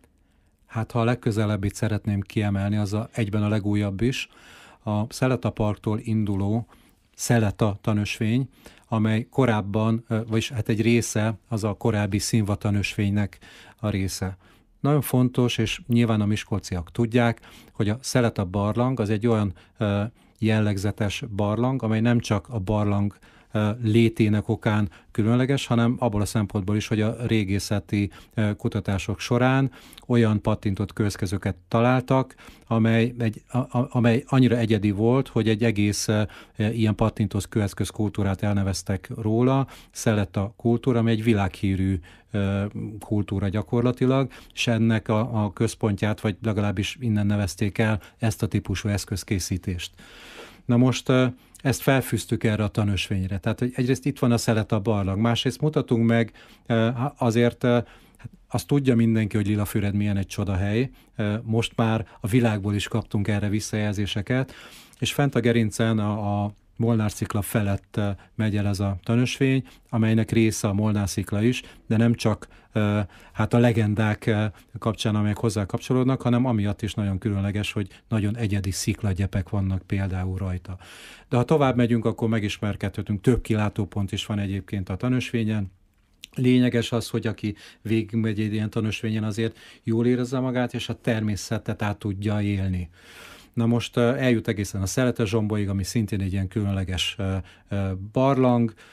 Hát ha a legközelebbit szeretném kiemelni, az a, egyben a legújabb is, a Szeletaparktól induló Szeleta tanösvény, amely korábban, vagyis hát egy része az a korábbi Színva tanösvénynek a része. Nagyon fontos, és nyilván a miskolciak tudják, hogy a Szeleta barlang az egy olyan jellegzetes barlang, amely nem csak a barlang létének okán különleges, hanem abból a szempontból is, hogy a régészeti kutatások során olyan pattintott kőeszközöket találtak, amely, egy, a, amely annyira egyedi volt, hogy egy egész ilyen pattintott kőeszköz kultúrát elneveztek róla, Szeleta kultúra, ami egy világhírű kultúra gyakorlatilag, és ennek a, a központját, vagy legalábbis innen nevezték el ezt a típusú eszközkészítést. Na most ezt felfűztük erre a tanösvényre. Tehát hogy egyrészt itt van a Szeleta barlang, másrészt mutatunk meg azért, azt tudja mindenki, hogy Lilafüred milyen egy csodahely. Most már a világból is kaptunk erre visszajelzéseket, és fent a gerincen a, a Molnár-szikla felett megy el ez a tanösvény, amelynek része a Molnár-szikla is, de nem csak hát a legendák kapcsán, amelyek hozzá kapcsolódnak, hanem amiatt is nagyon különleges, hogy nagyon egyedi sziklagyepek vannak például rajta. De ha tovább megyünk, akkor megismerkedhetünk. Több kilátópont is van egyébként a tanösvényen. Lényeges az, hogy aki végigmegy egy ilyen tanösvényen, azért jól érezze magát, és a természetet át tudja élni. Na most eljut egészen a Szelete zsomborig, ami szintén egy ilyen különleges barlang,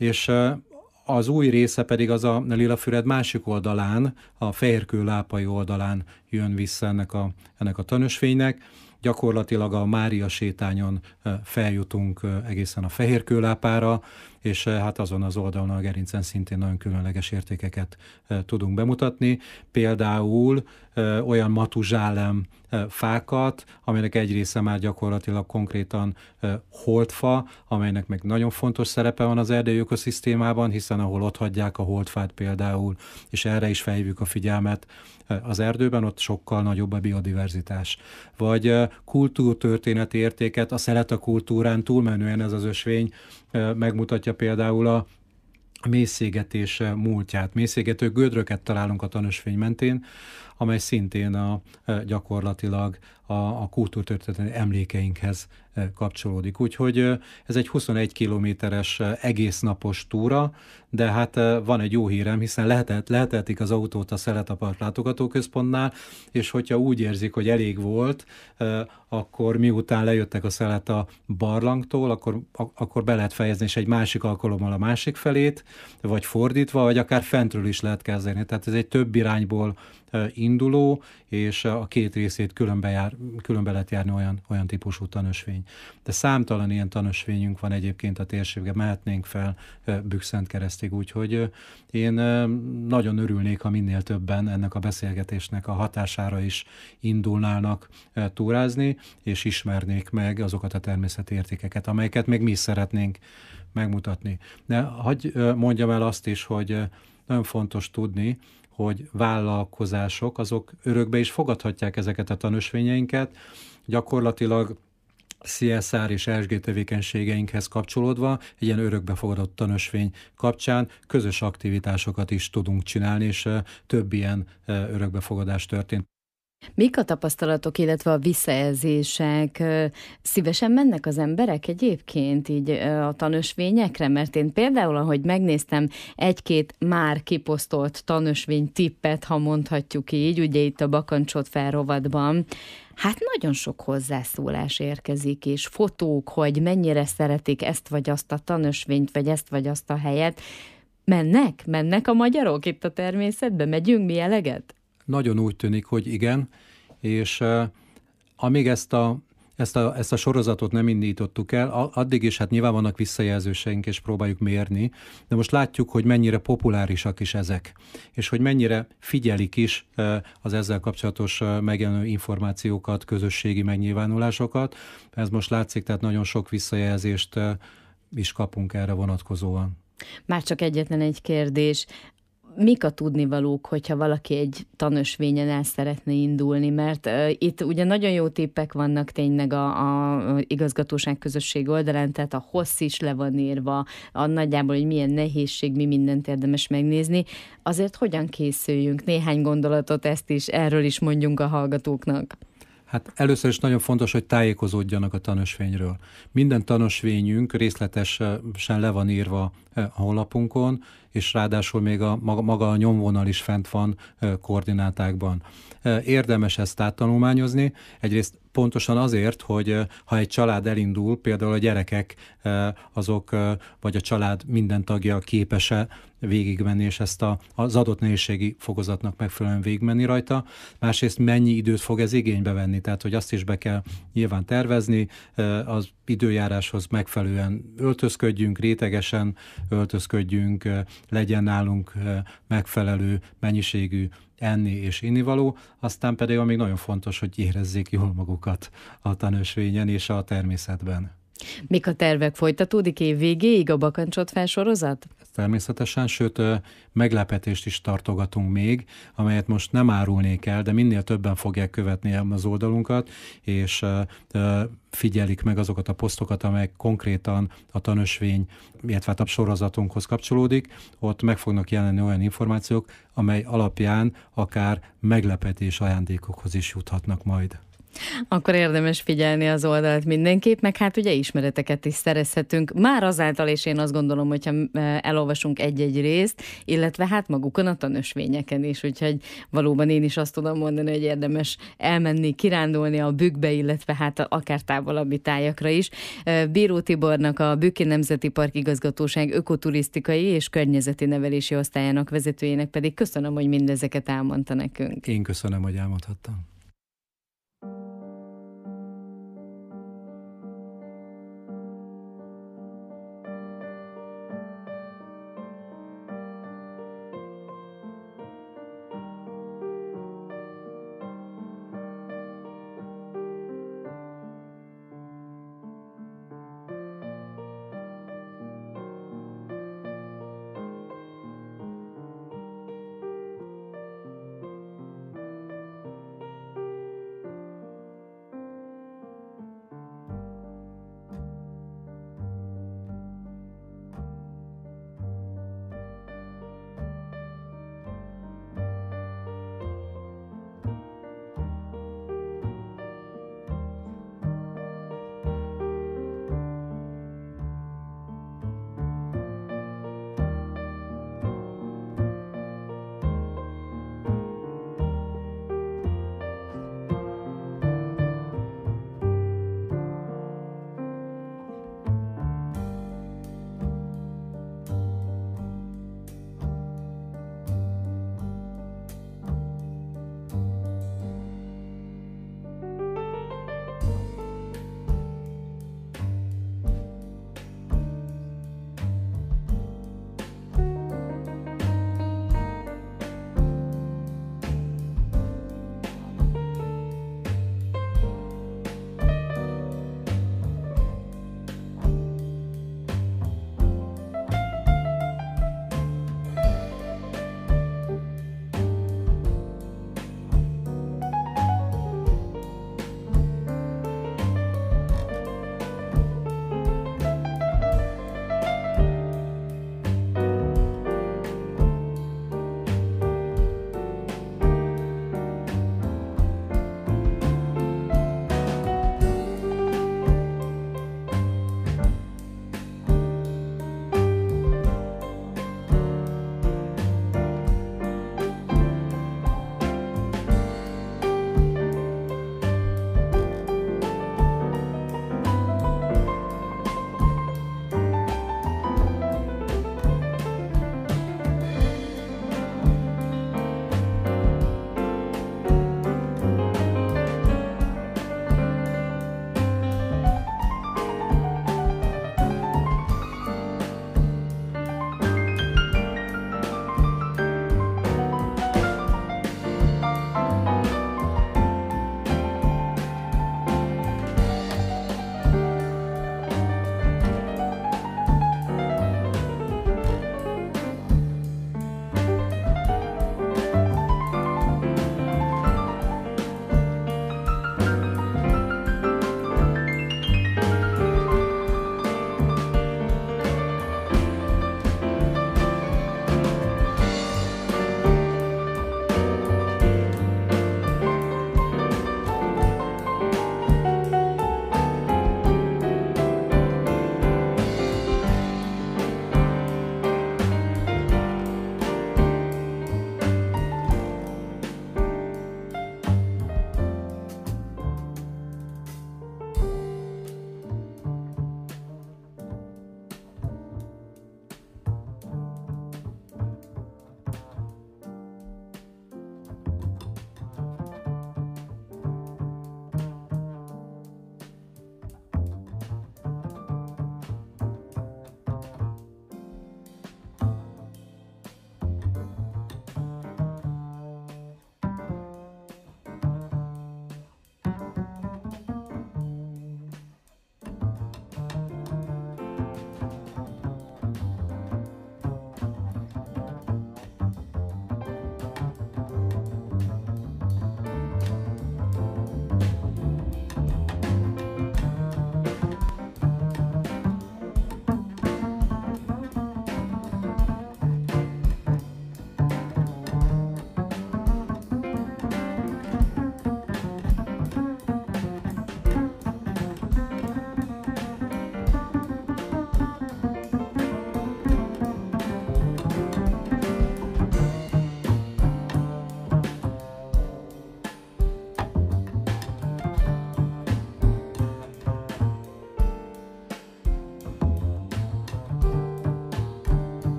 és az új része pedig az a Lilafüred másik oldalán, a Fehérkő lápai oldalán jön vissza ennek a, ennek a tanösvénynek. Gyakorlatilag a Mária sétányon feljutunk egészen a Fehérkő lápára, és hát azon az oldalon a gerincen szintén nagyon különleges értékeket tudunk bemutatni. Például olyan matuzsálem fákat, amelynek egy része már gyakorlatilag konkrétan holdfa, amelynek meg nagyon fontos szerepe van az erdei ökoszisztémában, hiszen ahol ott hagyják a holdfát például, és erre is felhívjuk a figyelmet az erdőben, ott sokkal nagyobb a biodiverzitás. Vagy kultúrtörténeti értéket, a szeleta kultúrán túlmenően ez az ösvény megmutatja például a mélyszégetés múltját. Mélyszégető gödröket találunk a tanösvény mentén, amely szintén a, gyakorlatilag a, a kultúrtörténeti emlékeinkhez kapcsolódik. Úgyhogy ez egy huszonegy kilométeres egésznapos túra, de hát van egy jó hírem, hiszen lehetett, lehetetik az autót a Szeleta Park látogatóközpontnál, és hogyha úgy érzik, hogy elég volt, akkor miután lejöttek a Szeleta barlangtól, akkor, akkor be lehet fejezni, és egy másik alkalommal a másik felét, vagy fordítva, vagy akár fentről is lehet kezdeni. Tehát ez egy több irányból induló, és a két részét különbe, jár, különbe lehet járni olyan, olyan típusú tanösvény. De számtalan ilyen tanösvényünk van egyébként a térségben, mehetnénk fel Bükszentkeresztig, úgyhogy én nagyon örülnék, ha minél többen ennek a beszélgetésnek a hatására is indulnának túrázni, és ismernék meg azokat a természeti értékeket, amelyeket még mi is szeretnénk megmutatni. De hagyj mondjam el azt is, hogy nagyon fontos tudni, hogy vállalkozások azok örökbe is fogadhatják ezeket a tanösvényeinket, gyakorlatilag cé es er és e es gé tevékenységeinkhez kapcsolódva egy ilyen örökbefogadott tanösvény kapcsán közös aktivitásokat is tudunk csinálni, és több ilyen örökbefogadás történt. Mik a tapasztalatok, illetve a visszajelzések? Szívesen mennek az emberek egyébként így a tanösvényekre? Mert én például, ahogy megnéztem egy-két már kiposztolt tanösvény tippet, ha mondhatjuk így, ugye itt a Bakancsot felrovatban, hát nagyon sok hozzászólás érkezik, és fotók, hogy mennyire szeretik ezt vagy azt a tanösvényt, vagy ezt vagy azt a helyet. Mennek? Mennek a magyarok itt a természetbe? Megyünk mi eleget? Nagyon úgy tűnik, hogy igen, és uh, amíg ezt a, ezt, a, ezt a sorozatot nem indítottuk el, addig is hát nyilván vannak visszajelzéseink, és próbáljuk mérni, de most látjuk, hogy mennyire populárisak is ezek, és hogy mennyire figyelik is uh, az ezzel kapcsolatos uh, megjelenő információkat, közösségi megnyilvánulásokat. Ez most látszik, tehát nagyon sok visszajelzést uh, is kapunk erre vonatkozóan. Már csak egyetlen egy kérdés. Mik a tudnivalók, hogyha valaki egy tanösvényen el szeretne indulni? Mert uh, itt ugye nagyon jó tippek vannak tényleg a, a igazgatóság közösség oldalán, tehát a hossz is le van írva, a nagyjából, hogy milyen nehézség, mi mindent érdemes megnézni. Azért hogyan készüljünk? Néhány gondolatot ezt is, erről is mondjunk a hallgatóknak. Hát először is nagyon fontos, hogy tájékozódjanak a tanösvényről. Minden tanösvényünk részletesen le van írva a honlapunkon, és ráadásul még a maga a nyomvonal is fent van koordinátákban. Érdemes ezt áttanulmányozni, egyrészt pontosan azért, hogy ha egy család elindul, például a gyerekek azok, vagy a család minden tagja képes-e végigmenni, és ezt a, az adott nehézségi fokozatnak megfelelően végigmenni rajta. Másrészt mennyi időt fog ez igénybe venni, tehát hogy azt is be kell nyilván tervezni, az időjáráshoz megfelelően öltözködjünk, rétegesen öltözködjünk, legyen nálunk megfelelő mennyiségű enni és innivaló, aztán pedig amíg nagyon fontos, hogy érezzék jól magukat a tanösvényen és a természetben. Mik a tervek? Folytatódik év végéig a Bakancsot felsorozat? Természetesen, sőt meglepetést is tartogatunk még, amelyet most nem árulnék el, de minél többen fogják követni az oldalunkat, és figyelik meg azokat a posztokat, amelyek konkrétan a tanösvény, illetve a sorozatunkhoz kapcsolódik. Ott meg fognak jelenni olyan információk, amely alapján akár meglepetés ajándékokhoz is juthatnak majd. Akkor érdemes figyelni az oldalt mindenképp, meg hát ugye ismereteket is szerezhetünk. Már azáltal is én azt gondolom, hogyha elolvasunk egy-egy részt, illetve hát magukon a tanösvényeken is, úgyhogy valóban én is azt tudom mondani, hogy érdemes elmenni, kirándulni a Bükkbe, illetve hát akár távolabbi tájakra is. Bíró Tibornak, a Bükki Nemzeti Park Igazgatóság ökoturisztikai és környezeti nevelési osztályának vezetőjének pedig köszönöm, hogy mindezeket elmondta nekünk. Én köszönöm, hogy elmondhattam.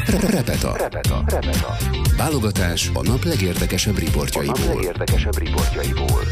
Repeta. Repeta. Repeta. Válogatás a nap legérdekesebb riportjaiból. A nap legérdekesebb riportjaiból.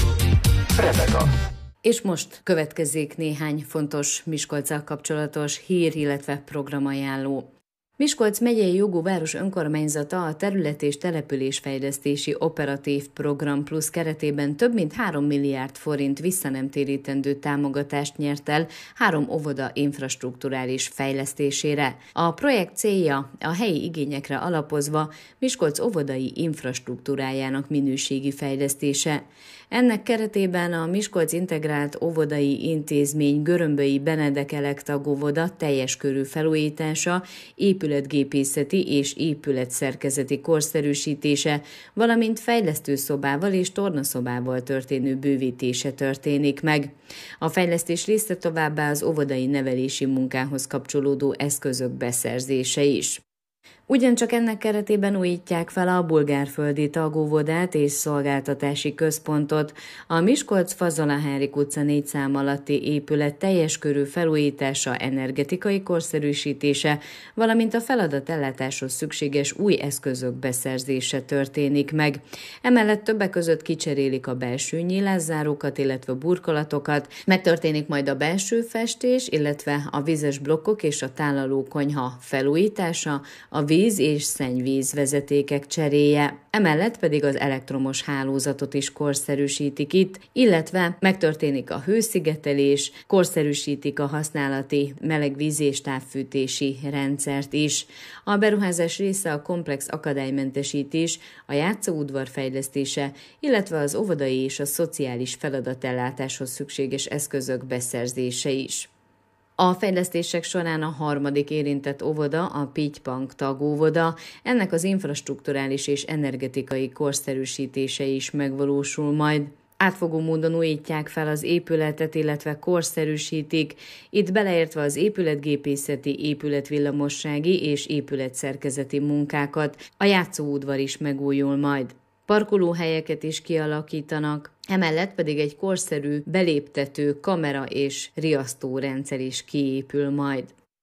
Repeta. És most következik néhány fontos Miskolccal kapcsolatos hír, illetve programajánló. Miskolc megyei jogú város önkormányzata a terület- és településfejlesztési operatív program plusz keretében több mint három milliárd forint visszanemtérítendő támogatást nyert el három óvoda infrastrukturális fejlesztésére. A projekt célja a helyi igényekre alapozva Miskolc óvodai infrastruktúrájának minőségi fejlesztése. Ennek keretében a Miskolc Integrált Óvodai Intézmény Görömböi Benedek Elektag óvoda teljes körű felújítása, épületgépészeti és épületszerkezeti korszerűsítése, valamint fejlesztőszobával és tornaszobával történő bővítése történik meg. A fejlesztés része továbbá az óvodai nevelési munkához kapcsolódó eszközök beszerzése is. Ugyancsak ennek keretében újítják fel a bulgárföldi tagóvodát és szolgáltatási központot. A Miskolc-Fazala-Henrik utca négy szám alatti épület teljes körű felújítása, energetikai korszerűsítése, valamint a feladatellátáshoz szükséges új eszközök beszerzése történik meg. Emellett többek között kicserélik a belső nyílászárókat, illetve burkolatokat, megtörténik majd a belső festés, illetve a vízes blokkok és a tálaló konyha felújítása, a víz és szennyvíz vezetékek cseréje, emellett pedig az elektromos hálózatot is korszerűsítik itt, illetve megtörténik a hőszigetelés, korszerűsítik a használati melegvíz és távfűtési rendszert is. A beruházás része a komplex akadálymentesítés, a játszóudvar fejlesztése, illetve az óvodai és a szociális feladatellátáshoz szükséges eszközök beszerzése is. A fejlesztések során a harmadik érintett óvoda, a Pitypank tagóvoda, ennek az infrastrukturális és energetikai korszerűsítése is megvalósul majd. Átfogó módon újítják fel az épületet, illetve korszerűsítik, itt beleértve az épületgépészeti, épületvillamossági és épületszerkezeti munkákat, a játszóudvar is megújul majd. Parkolóhelyeket is kialakítanak, emellett pedig egy korszerű beléptető kamera és riasztórendszer is kiépül majd.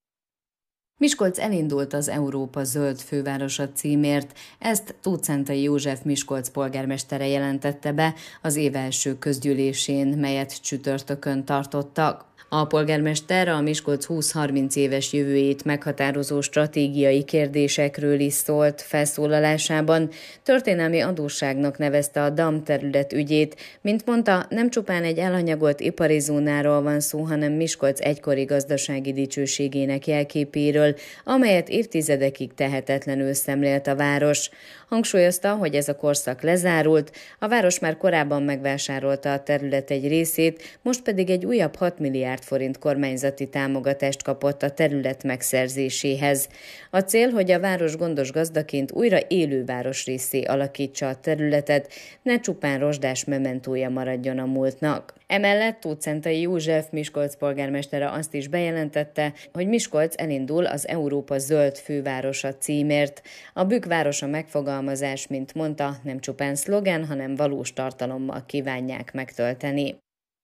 Miskolc elindult az Európa Zöld Fővárosa címért, ezt Tóth Szentai József Miskolc polgármestere jelentette be az év első közgyűlésén, melyet csütörtökön tartottak. A polgármester a Miskolc húsz-harminc éves jövőjét meghatározó stratégiai kérdésekről is szólt felszólalásában. Történelmi adósságnak nevezte a dam terület ügyét, mint mondta, nem csupán egy elhanyagolt ipari zónáról van szó, hanem Miskolc egykori gazdasági dicsőségének jelképéről, amelyet évtizedekig tehetetlenül szemlélt a város. Hangsúlyozta, hogy ez a korszak lezárult, a város már korábban megvásárolta a terület egy részét, most pedig egy újabb hat milliárd forint kormányzati támogatást kapott a terület megszerzéséhez. A cél, hogy a város gondos gazdaként újra élő városrészé alakítsa a területet, ne csupán rozsdás mementója maradjon a múltnak. Emellett Tóth Szentai József Miskolc polgármestere azt is bejelentette, hogy Miskolc elindul az Európa Zöld Fővárosa címért. A Bükk városa megfogalmazás, mint mondta, nem csupán szlogen, hanem valós tartalommal kívánják megtölteni.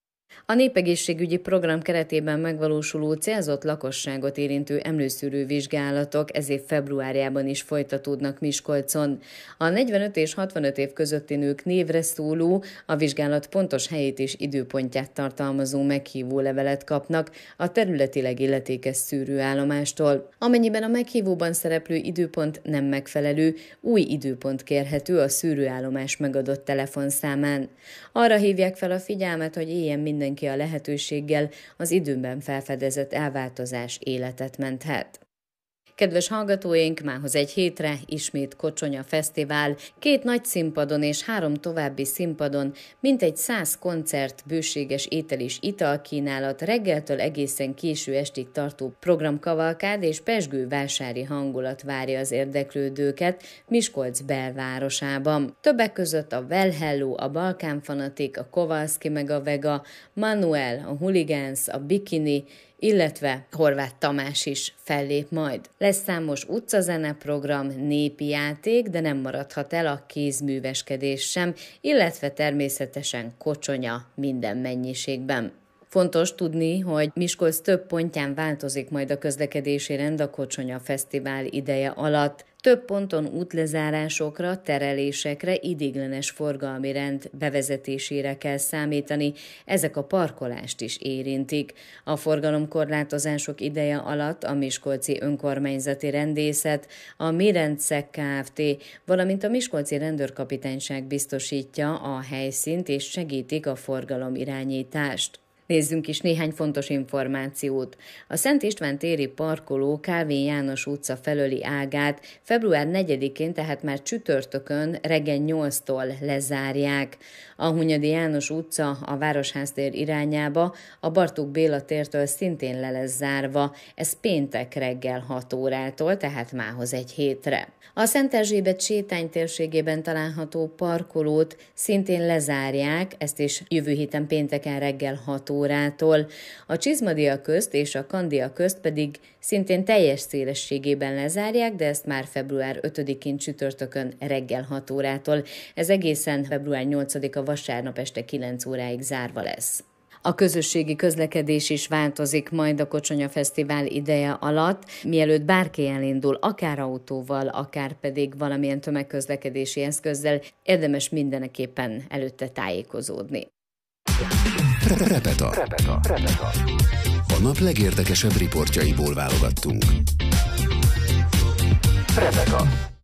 A népegészségügyi program keretében megvalósuló célzott lakosságot érintő emlőszűrő vizsgálatok ez év februárjában is folytatódnak Miskolcon. A negyvenöt és hatvanöt év közötti nők névre szóló, a vizsgálat pontos helyét és időpontját tartalmazó meghívó levelet kapnak a területileg illetékes szűrőállomástól. Amennyiben a meghívóban szereplő időpont nem megfelelő, új időpont kérhető a szűrőállomás megadott telefonszámán. Arra hívják fel a figyelmet, hogy éljen mindenki a lehetőséggel, az időben felfedezett elváltozás életet menthet. Kedves hallgatóink, mához egy hétre ismét Kocsonya Fesztivál, két nagy színpadon és három további színpadon, mintegy száz koncert, bőséges étel és italkínálat, reggeltől egészen késő estig tartó programkavalkád és pezsgő vásári hangulat várja az érdeklődőket Miskolc belvárosában. Többek között a Well Hello, a Balkán Fanatik, a Kowalski meg a Vega, Manuel, a Hooligans, a Bikini, illetve Horváth Tamás is fellép majd. Lesz számos utcazene program, népi játék, de nem maradhat el a kézműveskedés sem, illetve természetesen kocsonya minden mennyiségben. Fontos tudni, hogy Miskolc több pontján változik majd a közlekedési rend a Kocsonya Fesztivál ideje alatt. Több ponton útlezárásokra, terelésekre, ideiglenes forgalmi rend bevezetésére kell számítani, ezek a parkolást is érintik. A forgalomkorlátozások ideje alatt a Miskolci Önkormányzati Rendészet, a Mirendszeg Kft., valamint a Miskolci Rendőrkapitányság biztosítja a helyszínt és segítik a forgalomirányítást. Nézzünk is néhány fontos információt. A Szent István téri parkoló Kálvin János utca felőli ágát február negyedikén, tehát már csütörtökön reggel nyolctól lezárják. A Hunyadi János utca a Városház-tér irányába a Bartók Béla tértől szintén le lesz zárva, ez péntek reggel hat órától, tehát mához egy hétre. A Szent Erzsébet sétány térségében található parkolót szintén lezárják, ezt is jövő héten pénteken reggel hat órától. A Csizmadia közt és a Kandia közt pedig szintén teljes szélességében lezárják, de ezt már február ötödikén csütörtökön reggel hat órától. Ez egészen február nyolcadika vasárnap este kilenc óráig zárva lesz. A közösségi közlekedés is változik majd a Kocsonya Fesztivál ideje alatt, mielőtt bárki elindul, akár autóval, akár pedig valamilyen tömegközlekedési eszközzel, érdemes mindenképpen előtte tájékozódni. Repeta. Repeta. Repeta. A nap legérdekesebb riportjaiból válogattunk. Repeta.